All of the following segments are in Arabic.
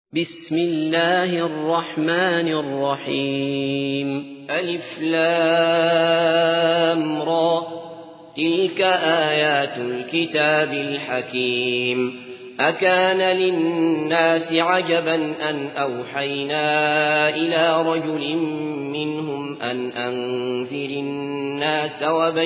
بسم الله الرحمن الرحيم ألف لام را تلك آيات الكتاب الحكيم أكان للناس عجبا أن أوحينا إلى رجل منهم أن أنذر الناس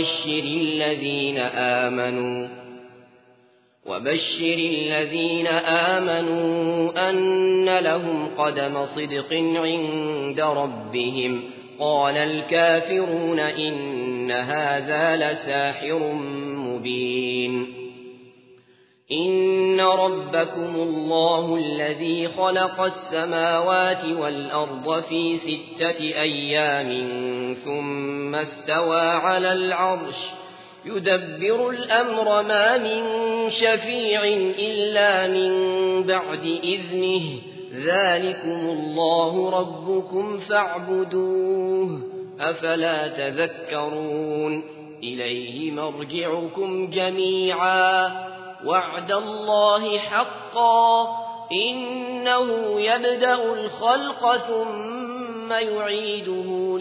وبشر الذين آمنوا أن لهم قدم صدق عند ربهم قال الكافرون إن هذا لساحر مبين إن ربكم الله الذي خلق السماوات والأرض في 6 أيام ثم استوى على العرش يدبر الأمر ما من شفيع إلا من بعد إذنه ذلكم الله ربكم فاعبدوه أفلا تذكرون إليه مرجعكم جميعا وعد الله حقا إنه يبدأ الخلق ثم يعيده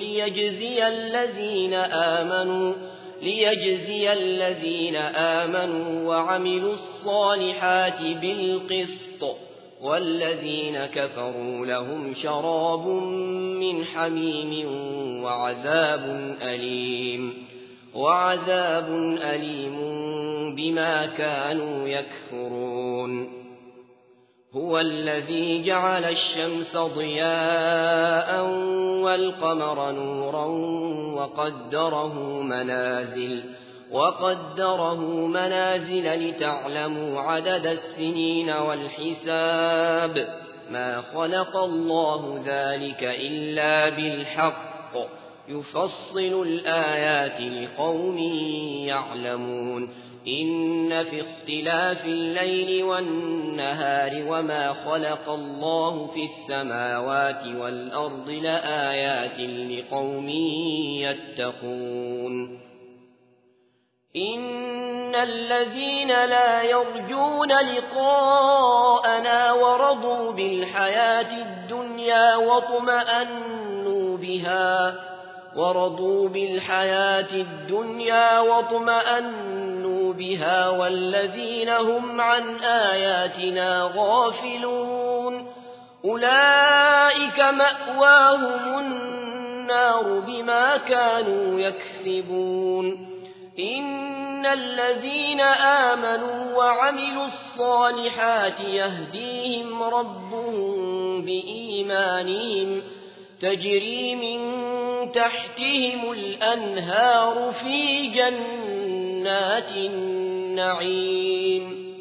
ليجزي الذين آمنوا وعملوا الصالحات بالقسط والذين كفروا لهم شراب من حميم وعذاب أليم بما كانوا يكفرون هو الذي جعل الشمس ضياء والقمر نورا وقدره منازل لتعلموا عدد السنين والحساب ما خلق الله ذلك إلا بالحق يفصل الآيات لقوم يعلمون إن في اختلاف الليل والنهار وما خلق الله في السماوات والأرض لآيات لقوم يتقون إن الذين لا يرجون لقاءنا ورضوا بالحياة الدنيا واطمأنوا بها والذين هم عن آياتنا غافلون أولئك مأواهم النار بما كانوا يكسبون إن الذين آمنوا وعملوا الصالحات يهديهم ربهم بإيمانهم تجري من تحتهم الأنهار في جنات النعيم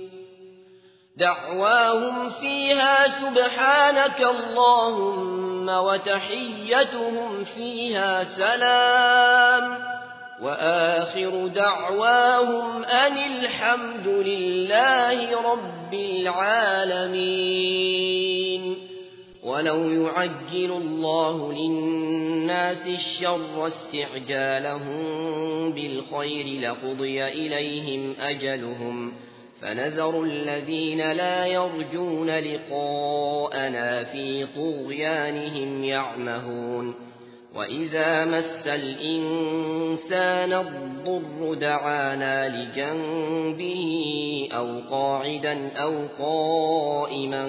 دعواهم فيها سبحانك اللهم وتحيتهم فيها سلام وآخر دعواهم أن الحمد لله رب العالمين ولو يعجل الله للناس الشر استعجالهم بالخير لقضي إليهم أجلهم فنذر الذين لا يرجون لقاءنا في طغيانهم يعمهون وإذا مس الإنسان الضر دعانا لجنبه أو قاعدا أو قائما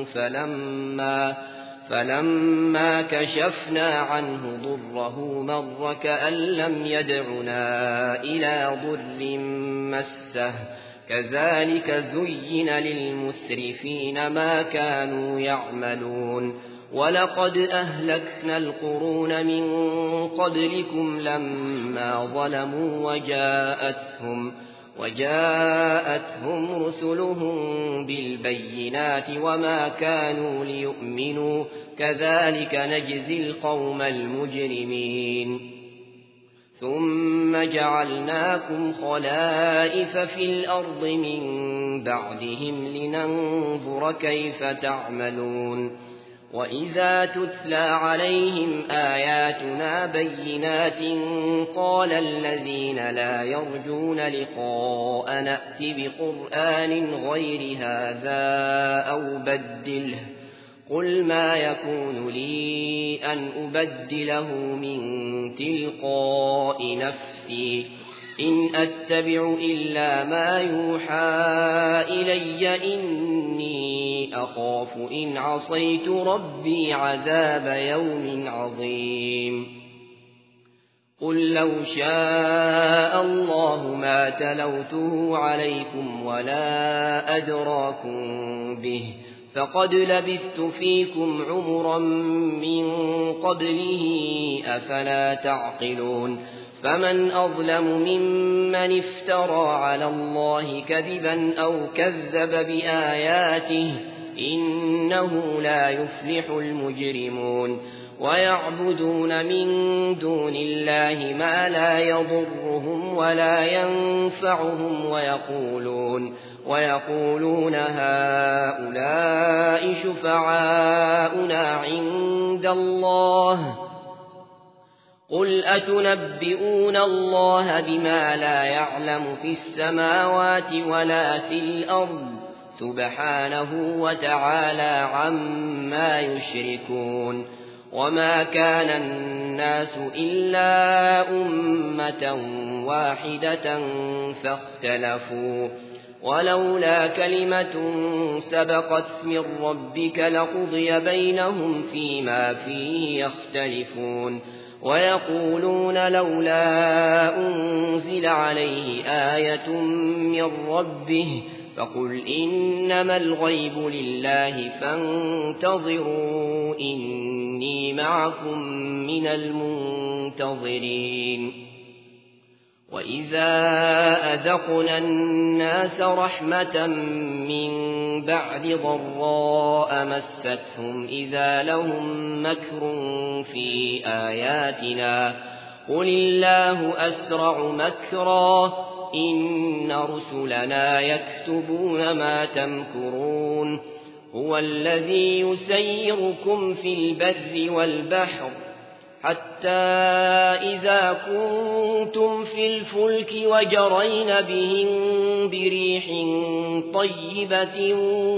فلما كشفنا عنه ضره مر كأن لم يدعنا إلى ضر مسه كذلك زين للمسرفين ما كانوا يعملون ولقد أهلكنا القرون من قبلكم لما ظلموا وجاءتهم رسلهم بالبينات وما كانوا ليؤمنوا كذلك نجزي القوم المجرمين ثم جعلناكم خلائف في الأرض من بعدهم لننظر كيف تعملون وإذا تتلى عليهم آياتنا بينات قال الذين لا يرجون لقاء نأت بقرآن غير هذا أو بدله قل ما يكون لي أن أبدله من تلقاء نفسي إن أتبع إلا ما يوحى إلي إني أخاف إن عصيت ربي عذاب يوم عظيم قل لو شاء الله ما تلوته عليكم ولا أدراكم به فقد لبثت فيكم عمرا من قبله أفلا تعقلون فمن أظلم ممن افترى على الله كذبا أو كذب بآياته إنه لا يفلح المجرمون ويعبدون من دون الله ما لا يضرهم ولا ينفعهم ويقولون هؤلاء شفعاؤنا عند الله قل أتنبئون الله بما لا يعلم في السماوات ولا في الأرض سبحانه وتعالى عما يشركون وما كان الناس إلا أمة واحدة فاختلفوا ولولا كلمة سبقت من ربك لقضي بينهم فيما فيه يختلفون ويقولون لولا أنزل عليه آية من ربه فقل إنما الغيب لله فانتظروا إني معكم من المنتظرين وإذا أذقنا الناس رحمة من بعد ضراء مستهم إذا لهم مكر في آياتنا قل الله أسرع مكرا إن رسلنا يكتبون ما تمكرون هو الذي يسيركم في البر والبحر حتى إذا كنتم في الفلك وجرين بهم بريح طيبة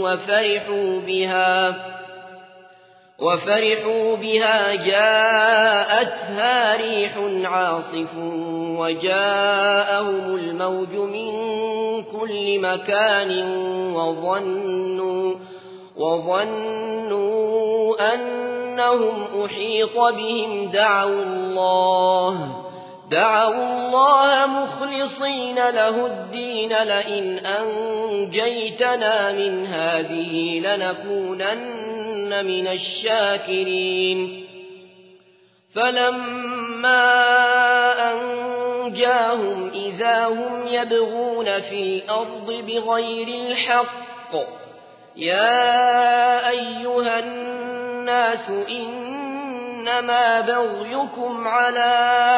وفرحوا بها جاءتها ريح عاصف وجاءهم الموج من كل مكان وظنوا أنهم أحيط بهم دعوا الله مخلصين له الدين لئن أنجيتنا من هذه لنكونن من الشاكرين فلما أنجاهم إذا هم يبغون في الأرض بغير الحق يا أيها الناس إنما بغيكم على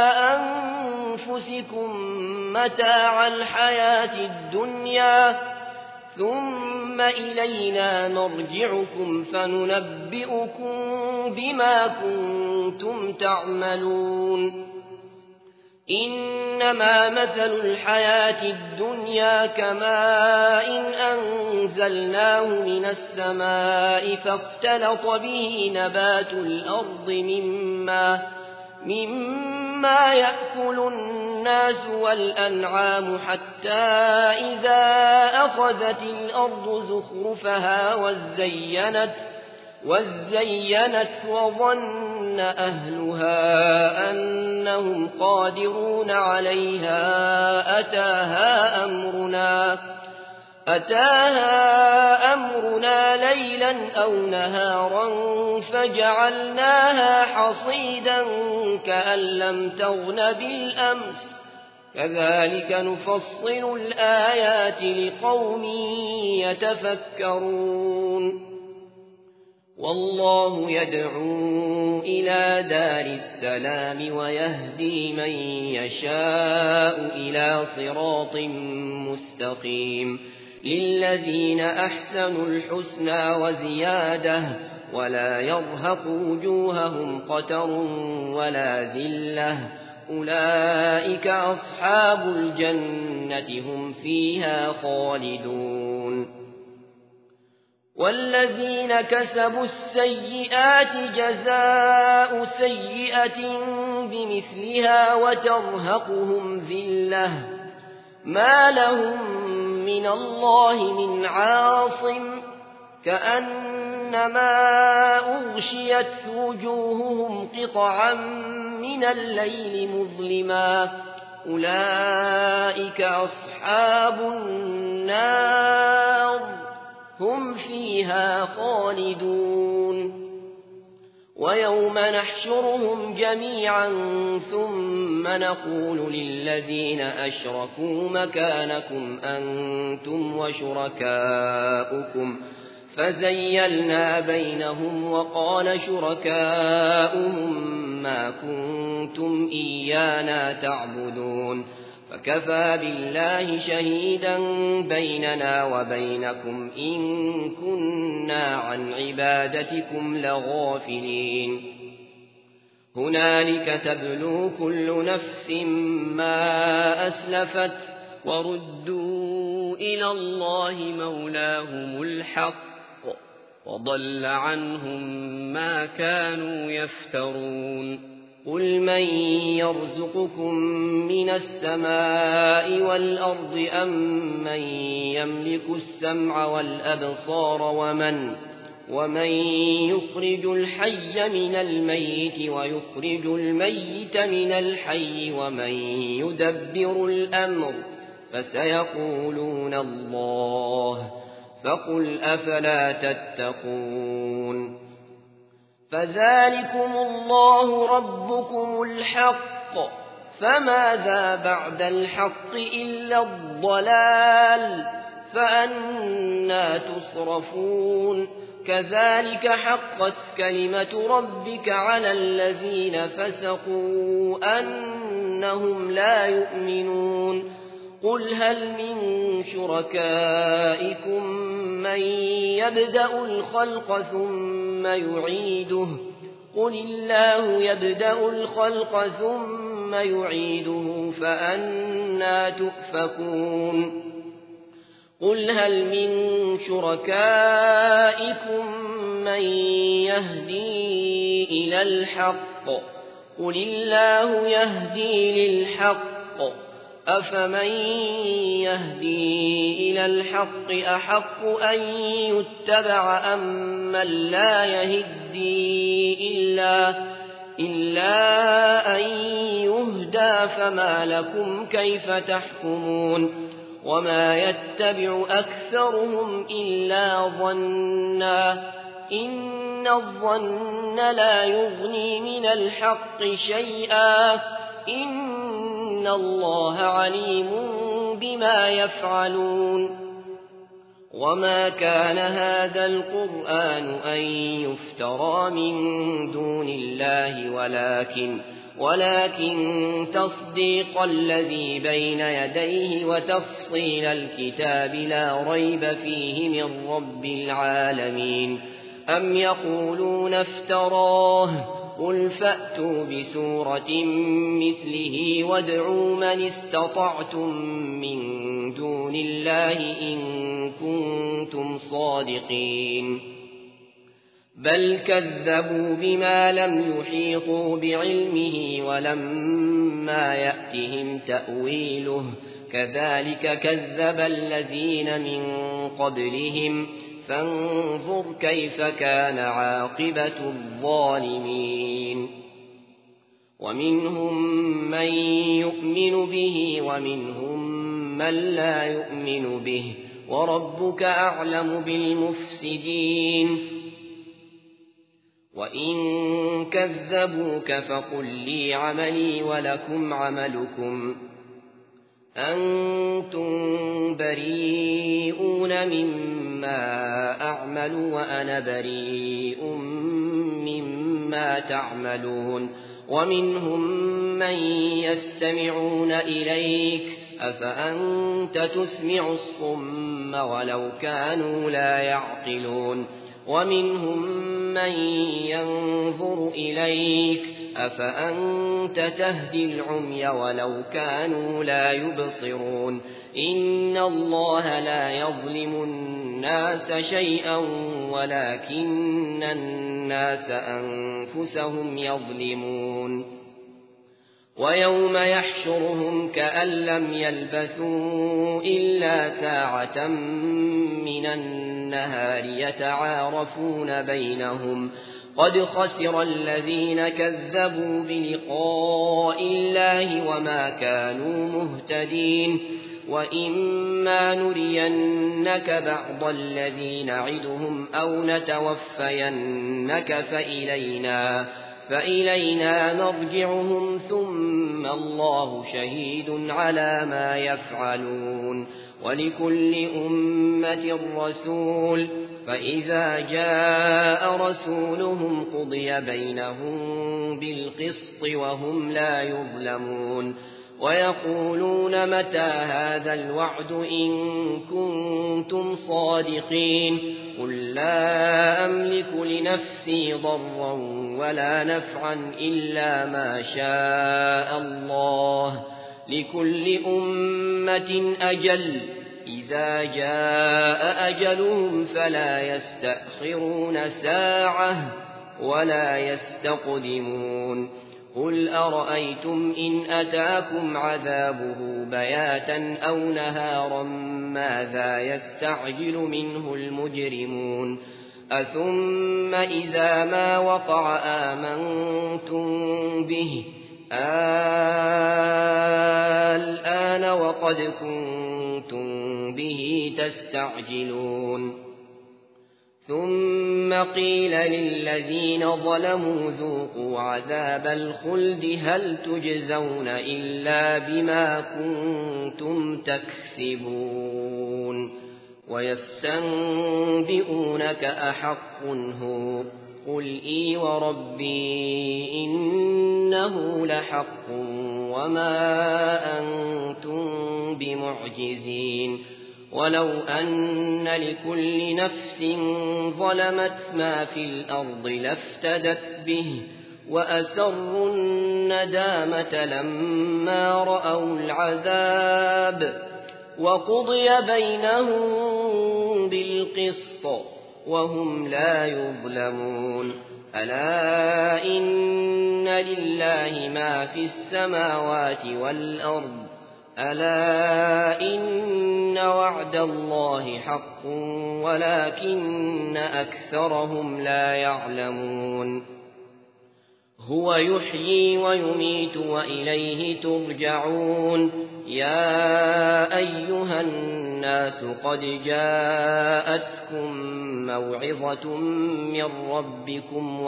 أنفسكم متاع الحياة الدنيا ثم إلينا مرجعكم فننبئكم بما كنتم تعملون إنما مثل الحياة الدنيا كماء أنزلناه من السماء فاختلط به نبات الأرض مما يأكل الناس والأنعام حتى إذا أخذت الأرض زخرفها وزينت وظن أهلها أنهم قادرون عليها أتاها أمرنا ليلا أو نهارا فجعلناها حصيدا كأن لم تغن بالأمس كذلك نفصل الآيات لقوم يتفكرون والله يدعو إلى دار السلام ويهدي من يشاء إلى صراط مستقيم للذين أحسنوا الحسنى وزيادة ولا يرهق وجوههم قتر ولا ذلة أولئك أصحاب الجنة هم فيها خالدون والذين كسبوا السيئات جزاء سيئة بمثلها وترهقهم ذلة ما لهم من الله من عاصم كأنما أغشيت وجوههم قطعا من الليل مظلما أولئك أصحاب النار هم فيها خالدون ويوم نحشرهم جميعا ثم نقول للذين أشركوا مكانكم أنتم وشركاؤكم فزيلنا بينهم وقال شركاؤهم ما كنتم إيانا تعبدون فكفى بالله شهيدا بيننا وبينكم إن كنا عن عبادتكم لغافلين هنالك تبلو كل نفس ما أسلفت وردوا إلى الله مولاهم الحق وضل عنهم ما كانوا يفترون قل من يرزقكم من السماء والأرض أم من يملك السمع والأبصار ومن يخرج الحي من الميت ويخرج الميت من الحي ومن يدبر الأمر فسيقولون الله فقل أفلا تتقون فذلكم الله ربكم الحق فماذا بعد الحق إلا الضلال فأنا تصرفون كذلك حقت كلمة ربك على الذين فسقوا أنهم لا يؤمنون قل هل من شركائكم من يبدأ الخلق ثم يعيده قل الله يبدأ الخلق ثم يعيده فأنا تؤفكون قل هل من شركائكم من يهدي إلى الحق قل الله يهدي للحق أفمن يهدي إلى الحق أحق أن يتبع أم من لا يهدي إلا أن يهدى فما لكم كيف تحكمون وما يتبع أكثرهم إلا ظنا إن الظن لا يغني من الحق شيئا إن الله عليم بما يفعلون وما كان هذا القرآن أن يفترى من دون الله ولكن تصديق الذي بين يديه وتفصيل الكتاب لا ريب فيه من رب العالمين أم يقولون افتراه قل فأتوا بسورة مثله وادعوا من استطعتم من دون الله إن كنتم صادقين بل كذبوا بما لم يحيطوا بعلمه ولما يأتهم تأويله كذلك كذب الذين من قبلهم فانظر كيف كان عاقبة الظالمين ومنهم من يؤمن به ومنهم من لا يؤمن به وربك أعلم بالمفسدين وإن كذبوك فقل لي عملي ولكم عملكم أنتم بريئون مما أعمل وأنا بريء مما تعملون ومنهم من يستمعون إليك أفأنت تسمع الصم ولو كانوا لا يعقلون ومنهم من ينظر إليك أفأنت تهدي العمي ولو كانوا لا يبصرون إن الله لا يظلم الناس شيئا ولكن الناس أنفسهم يظلمون ويوم يحشرهم كأن لم يلبثوا إلا ساعة من النهار يتعارفون بينهم قد خسر الذين كذبوا بلقاء الله وما كانوا مهتدين وإما نرينك بعض الذي نعدهم أو نتوفينك فإلينا مرجعهم ثم الله شهيد على ما يفعلون ولكل أمة رسول فإذا جاء رسولهم قضي بينهم بالقسط وهم لا يظلمون ويقولون متى هذا الوعد إن كنتم صادقين قل لا أملك لنفسي ضرا ولا نفعا إلا ما شاء الله لكل أمة أجل إذا جاء أجلهم فلا يستأخرون ساعة ولا يستقدمون قل أرأيتم إن أتاكم عذابه بياتا أو نهارا ماذا يستعجل منه المجرمون أثم إذا ما وقع آمنتم به الآن وقد كنتم به تستعجلون ثم قيل للذين ظلموا ذوقوا عذاب الخلد هل تجزون إلا بما كنتم تكسبون ويستنبئونك أحق هو قل إي وربي إنه لحق وما أنتم بمعجزين ولو أن لكل نفس ظلمت ما في الأرض لافتدت به وأسروا الندامة لما رأوا العذاب وقضي بينهم بالقسط وهم لا يظلمون ألا إن لله ما في السماوات والأرض ألا إن وعد الله حق ولكن أكثرهم لا يعلمون هو يحيي ويميت وإليه ترجعون يا أيها الناس قد جاءتكم موعظة من ربكم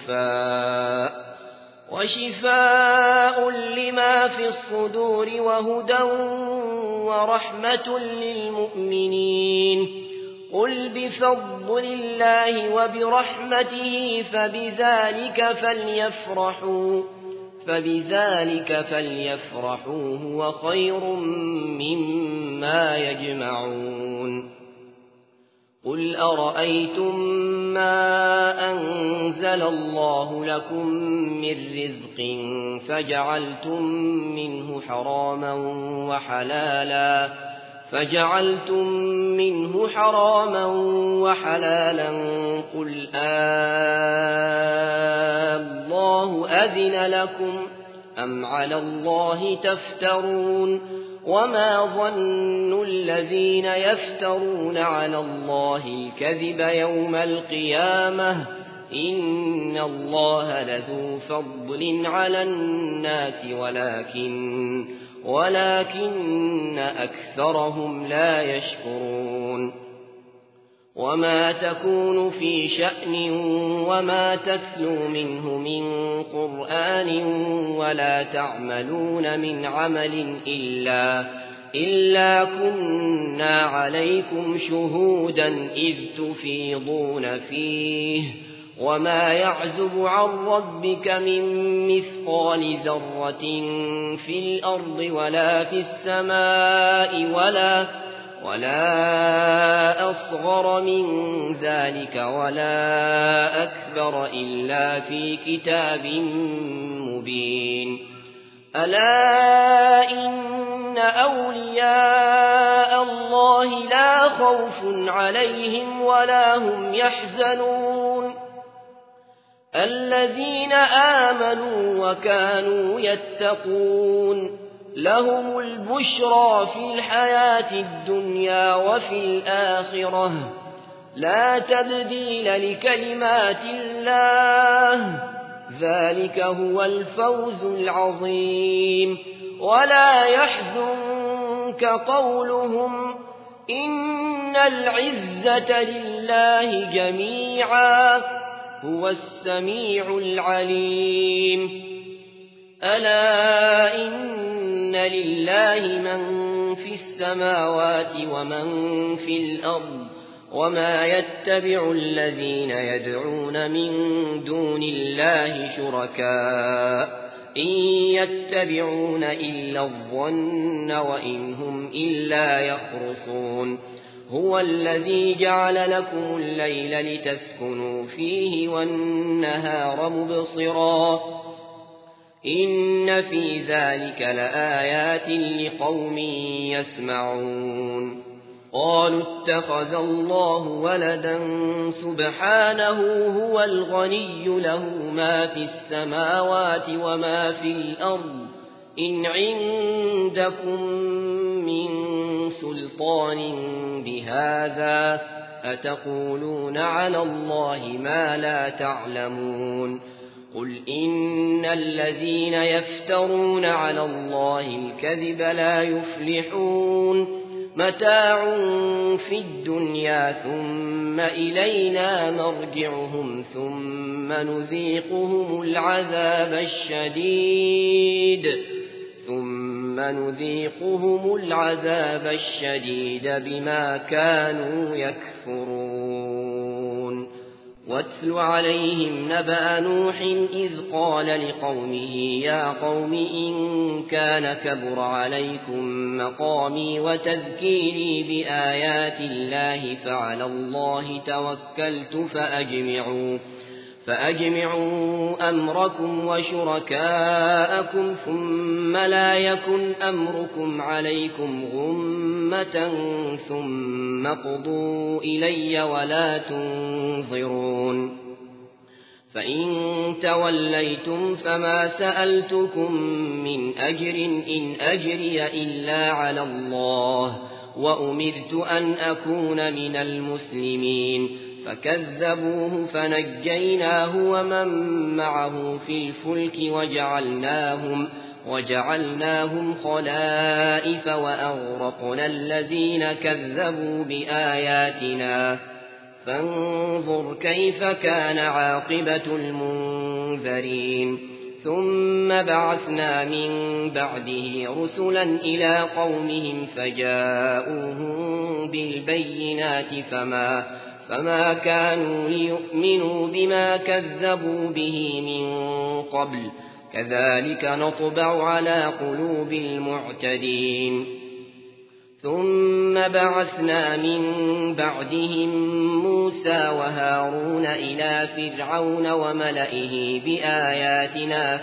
وشفاء لما في الصدور وهدى ورحمة للمؤمنين قل بفضل الله وبرحمته فبذلك فليفرحوا هو خير مما يجمعون قل أرأيتم ما أنزل الله لكم من رزق فجعلتم منه حراما وحلالا قل الله أذن لكم أم على الله تفترون وما ظن الذين يفترون على الله الكذب يوم القيامة إن الله لذو فضل على الناس ولكن أكثرهم لا يشكرون وما تكون في شأن وما تتلو منه من قرآن ولا تعملون من عمل إلا كنا عليكم شهودا إذ تفيضون فيه وما يعزب عن ربك من مثقال ذرة في الأرض ولا في السماء ولا أصغر من ذلك ولا أكبر إلا في كتاب مبين ألا إن أولياء الله لا خوف عليهم ولا هم يحزنون الذين آمنوا وكانوا يتقون لهم البشرى في الحياة الدنيا وفي الآخرة لا تبديل لكلمات الله ذلك هو الفوز العظيم ولا يحزنك قولهم إن العزة لله جميعا هو السميع العليم ألا إن لله من في السماوات ومن في الأرض وما يتبع الذين يدعون من دون الله شركاء إن يتبعون إلا الظن وإن هم إلا يخرصون هو الذي جعل لكم الليل لتسكنوا فيه والنهار مبصرا إن في ذلك لآيات لقوم يسمعون قالوا اتخذ الله ولدا سبحانه هو الغني له ما في السماوات وما في الأرض إن عندكم من سلطان بهذا أتقولون على الله ما لا تعلمون قل إن الذين يفترون على الله الكذب لا يفلحون متاع في الدنيا ثم إلينا مرجعهم ثم نذيقهم العذاب الشديد بما كانوا يكفرون واتل عليهم نبأ نوح إذ قال لقومه يا قوم إن كان كبر عليكم مقامي وتذكيري بآيات الله فعلى الله توكلت فأجمعوا أمركم وشركاءكم ثم لا يكن أمركم عليكم غمة ثم قضوا إلي ولا تنظرون فإن توليتم فما سألتكم من أجر إن أجري إلا على الله وأمرت أن أكون من المسلمين فكذبوه فنجيناه ومن معه في الفلك وجعلناهم خلائف وأغرقنا الذين كذبوا بآياتنا فانظر كيف كان عاقبة المنذرين ثم بعثنا من بعده رسلا إلى قومهم فجاءوهم بالبينات فما كانوا ليؤمنوا بما كذبوا به من قبل كذلك نطبع على قلوب المعتدين ثم بعثنا من بعدهم موسى وهارون إلى فرعون وملئه بآياتنا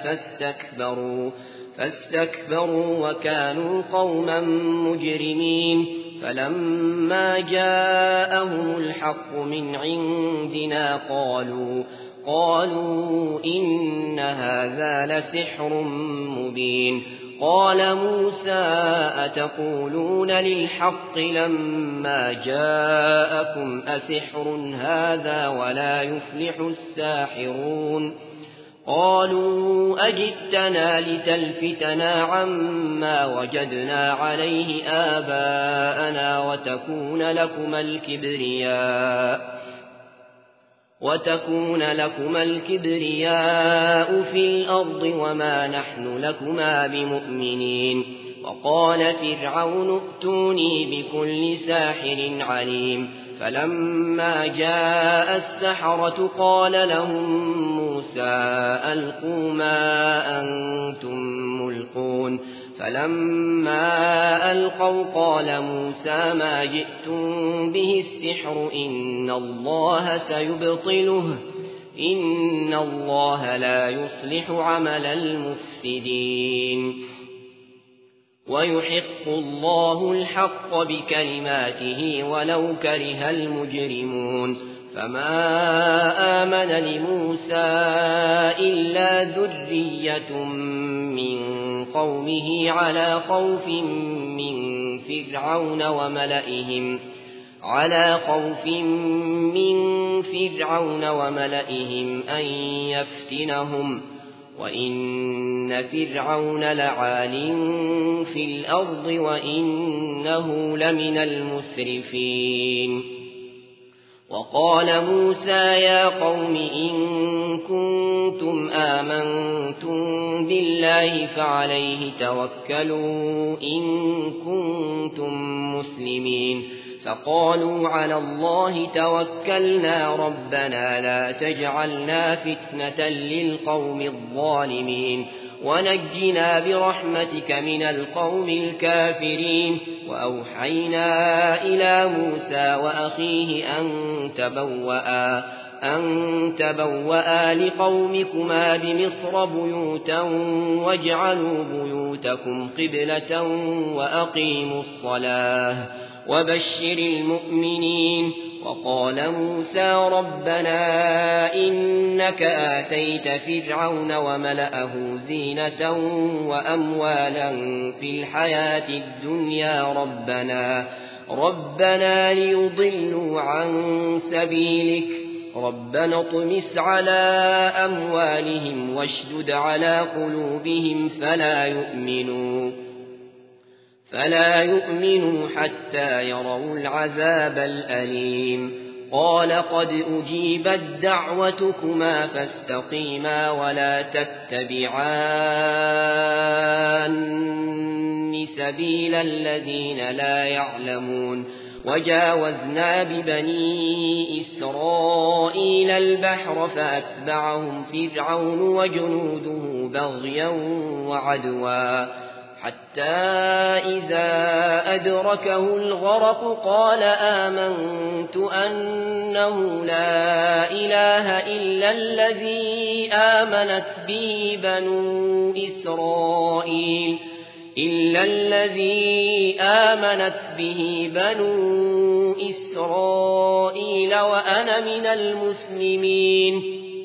فاستكبروا وكانوا قوما مجرمين فلما جاءهم الحق من عندنا قالوا إن هذا لسحر مبين قال موسى أتقولون للحق لما جاءكم أسحر هذا ولا يفلح الساحرون قالوا أجئتنا لتلفتنا عما وجدنا عليه آباءنا وتكون لكما الكبرياء في الأرض وما نحن لكما بمؤمنين وقال فرعون ائتوني بكل ساحر عليم فلما جاء السحرة قال لهم موسى ألقوا ما أنتم ملقون فلما ألقوا قال موسى ما جئتم به السحر إن الله سيبطله إن الله لا يصلح عمل المفسدين ويحق الله الحق بكلماته ولو كره المجرمون فما آمن لموسى إلا ذرية من قومه على خوف من فرعون وملئهم أن يفتنهم وإن فرعون لعال في الأرض وإنه لمن المسرفين وقال موسى يا قوم إن كنتم آمنتم بالله فعليه توكلوا إن كنتم مسلمين فقالوا على الله توكلنا ربنا لا تجعلنا فتنة للقوم الظالمين ونجنا برحمتك من القوم الكافرين وأوحينا إلى موسى وأخيه أن تبوأ لقومكما بمصر بيوتا واجعلوا بيوتكم قبلة وأقيموا الصلاة وبشر المؤمنين وقال موسى ربنا إنك آتيت فرعون وملأه زينة وأموالا في الحياة الدنيا ربنا ليضلوا عن سبيلك ربنا اطمس على أموالهم واشدد على قلوبهم فلا يؤمنوا حتى يروا العذاب الأليم قال قد أجيبت دعوتكما فاستقيما ولا تتبعان سبيل الذين لا يعلمون وجاوزنا ببني إسرائيل البحر فأتبعهم فرعون وجنوده بغيا وعدوا حتى إذا أدركه الغرق قال آمنت أنه لا إله إلا الذي آمنت به بنو إسرائيل وأنا من المسلمين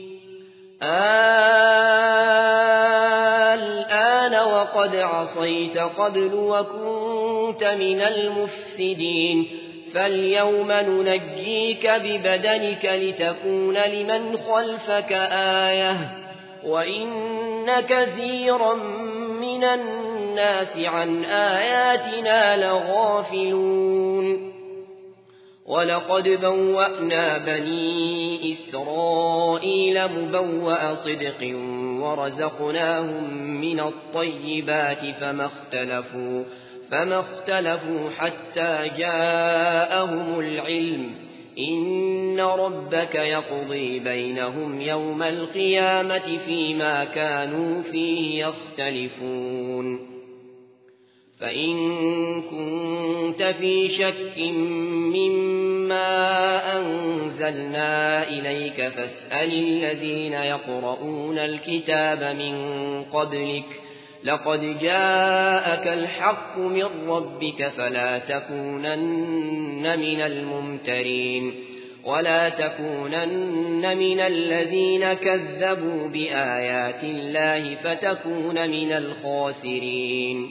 الآن وقد عصيت قبل وكنت من المفسدين فاليوم ننجيك ببدنك لتكون لمن خلفك آية وإن كثيرا من الناس عن آياتنا لغافلون ولقد بوأنا بني إسرائيل مبوأ صدق ورزقناهم من الطيبات فما اختلفوا حتى جاءهم العلم إن ربك يقضي بينهم يوم القيامة فيما كانوا فيه يختلفون فإن كنت في شك مما أنزلنا إليك فاسأل الذين يقرؤون الكتاب من قبلك لقد جاءك الحق من ربك فلا تكونن من الممترين ولا تكونن من الذين كذبوا بآيات الله فتكون من الخاسرين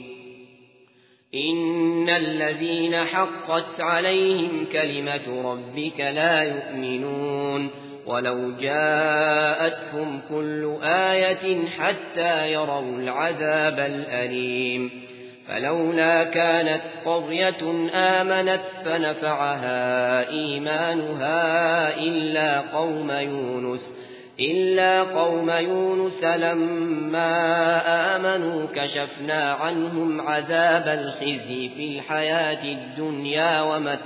إن الذين حقت عليهم كلمة ربك لا يؤمنون ولو جاءتهم كل آية حتى يروا العذاب الأليم فلولا كانت قرية آمنت فنفعها إيمانها إلا قوم يونس لما آمنوا كشفنا عنهم عذاب الخزي في الحياة الدنيا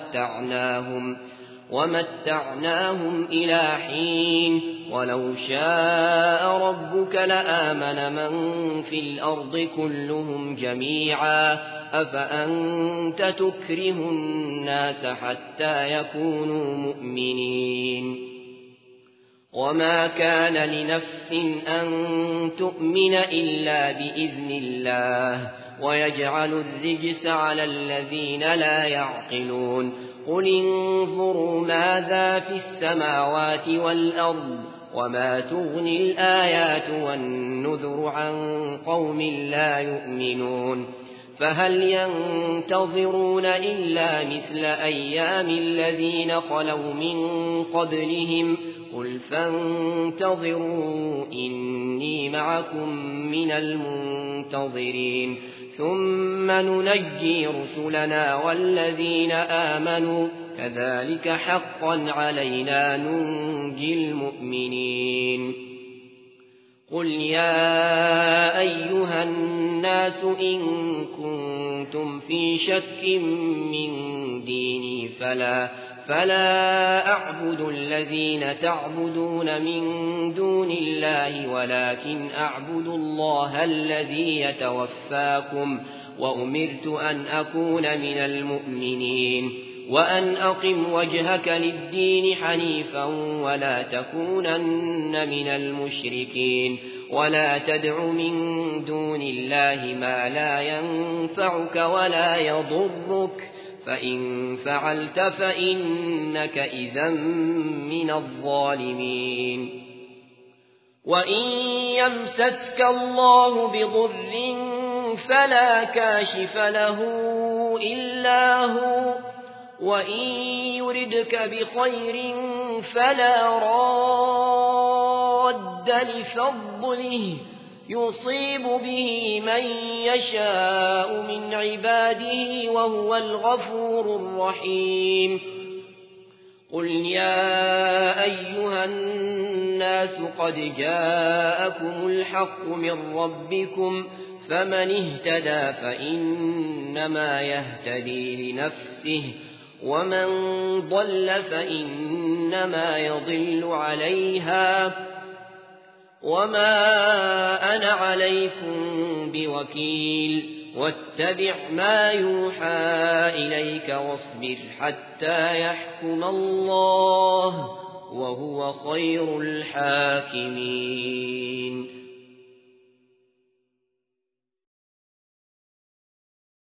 ومتعناهم إلى حين ولو شاء ربك لآمن من في الأرض كلهم جميعا أفأنت تكره الناس حتى يكونوا مؤمنين وما كان لنفس أن تؤمن إلا بإذن الله ويجعل الرجس على الذين لا يعقلون قل انظروا ماذا في السماوات والأرض وما تغني الآيات والنذر عن قوم لا يؤمنون فهل ينتظرون إلا مثل أيام الذين خلوا من قبلهم قل فانتظروا إني معكم من المنتظرين ثم ننجي رسلنا والذين آمنوا كذلك حقا علينا ننجي المؤمنين قل يا أيها الناس إن كنتم في شك من ديني فلا أعبد الذين تعبدون من دون الله ولكن أعبد الله الذي يتوفاكم وأمرت أن أكون من المؤمنين وأن أقم وجهك للدين حنيفا ولا تكونن من المشركين ولا تدع من دون الله ما لا ينفعك ولا يضرك فإن فعلت فإنك إذا من الظالمين وإن يمسسك الله بضر فلا كاشف له إلا هو وإن يردك بخير فلا راد لفضله يصيب به من يشاء من عباده وهو الغفور الرحيم قل يا أيها الناس قد جاءكم الحق من ربكم فمن اهتدى فإنما يهتدي لنفسه ومن ضل فإنما يضل عليها وما أنا عليكم بوكيل واتبع ما يوحى إليك واصبر حتى يحكم الله وهو خير الحاكمين